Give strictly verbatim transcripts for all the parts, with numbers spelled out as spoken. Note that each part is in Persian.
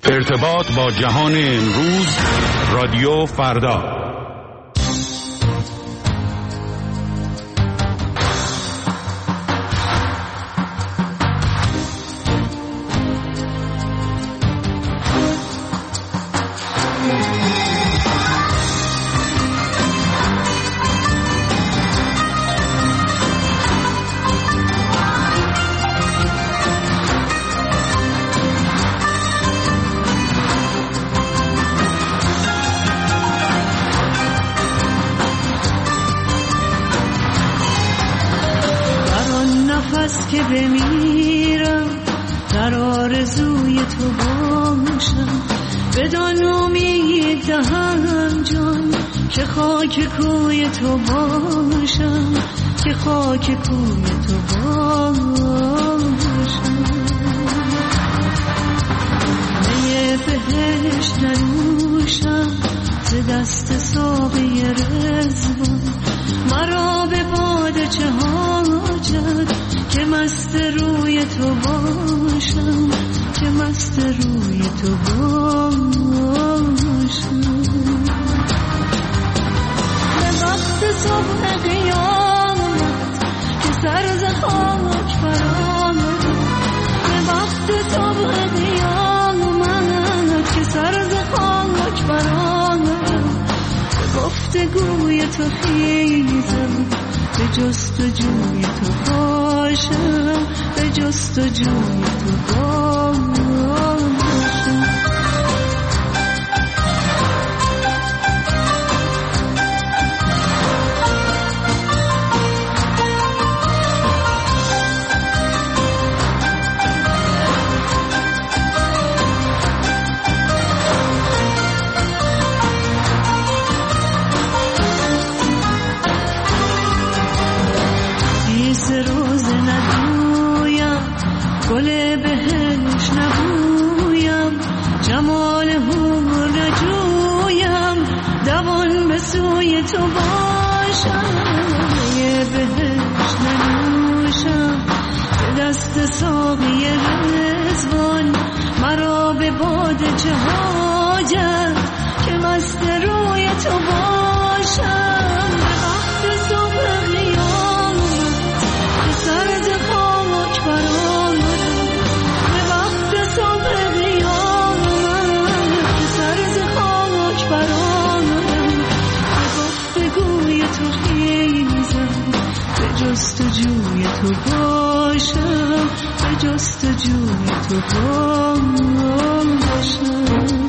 ارتباط با جهان امروز، رادیو فردا. که بمیرم در آرزوی تو باشم، بدان امید دهم جان که خاک کوی تو باشم، که خاک کوی تو باشم. می بهشت ننوشم ز دست ساقی رضوان، مرا به باده چه حاجت که مست روی تو باشم، که مست روی تو باشم. به وقت صبح قیامت که سر ز خاک برآمد، به وقت صبح قیامت که سر ز خاک برآمد، به گفتگوی تو خیزم، به جستجوی تو باشم، به جستجوی تو باشم. گل بهش نبویم، جمال حور نجویم، دوان به سوی تو باشم. می بهش ننوشم ز دست ساقی رضوان، مرا به باده چه حاجت که مست روی تو باشم. به وقت صبح قیامت که سر ز خاک برآمد، به وقت صبح قیامت که سر ز خاک برآمد، به گفتگوی تو خیزم، به جستجوی تو باشم، به جستجوی تو باشم.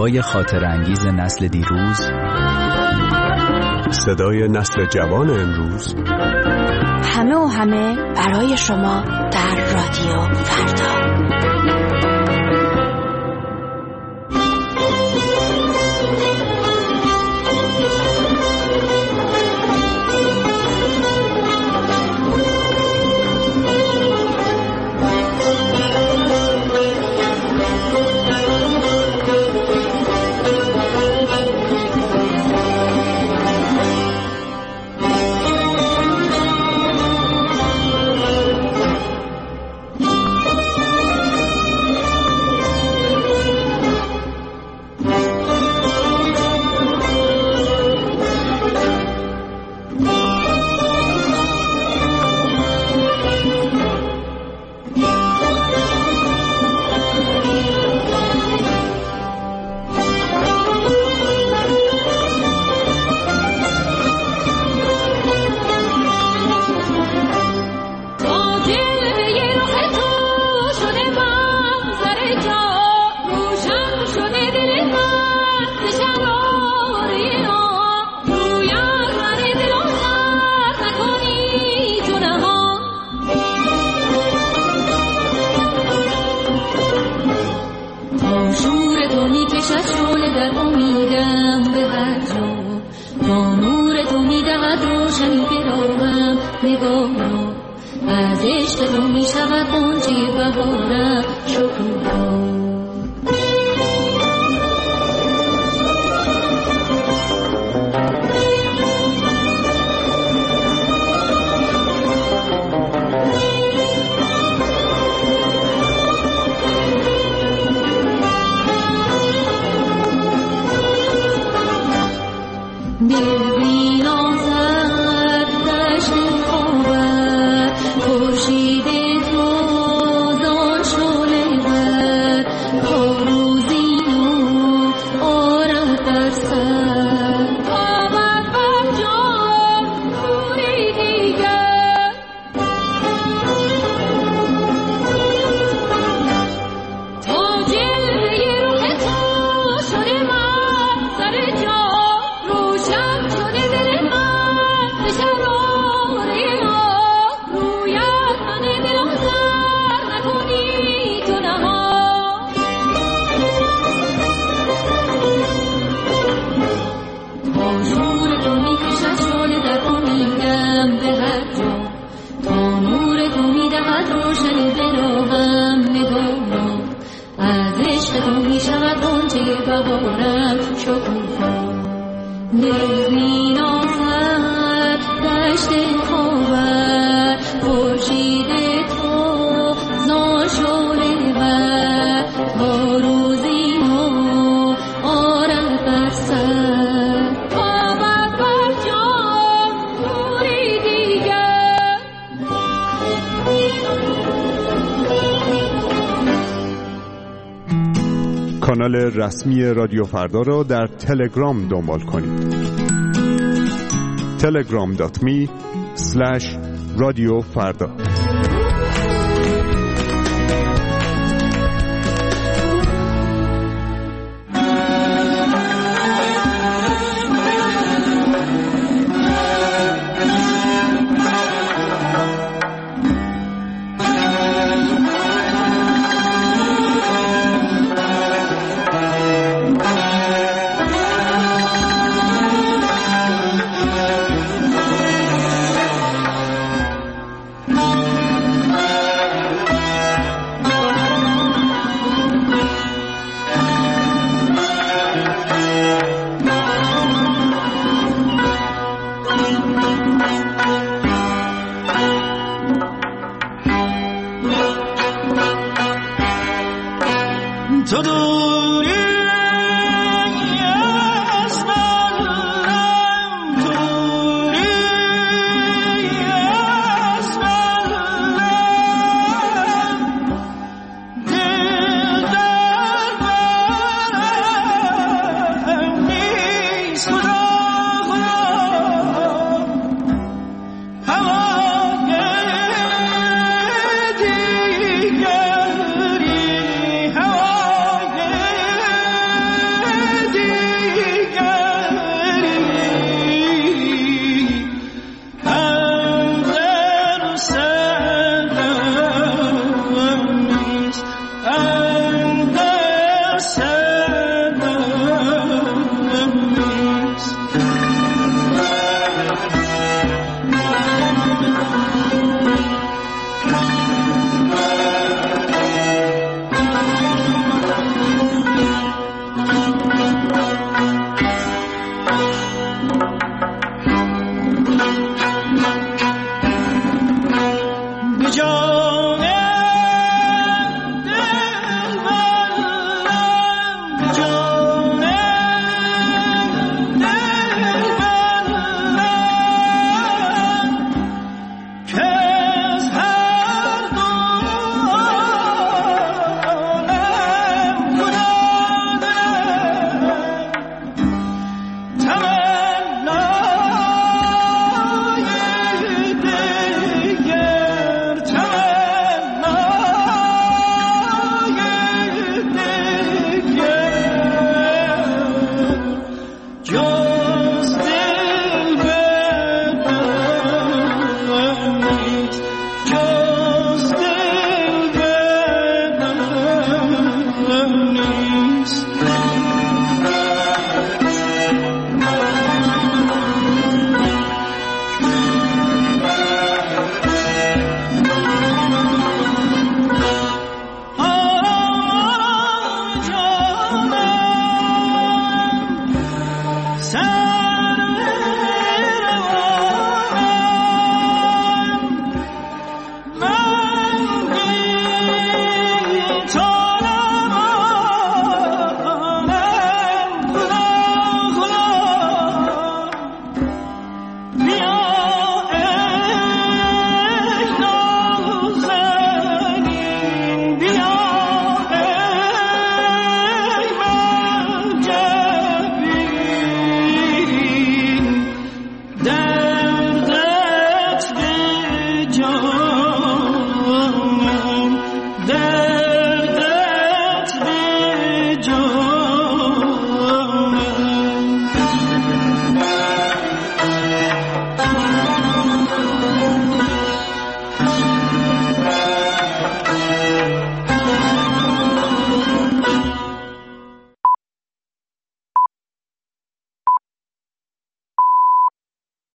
نوای خاطر انگیز نسل دیروز، صدای نسل جوان امروز، همه و همه برای شما در رادیو فردا. کانال رسمی رادیو فردا را در تلگرام دنبال کنید. تلگرام دات می اسلش رادیو فردا. Oh جا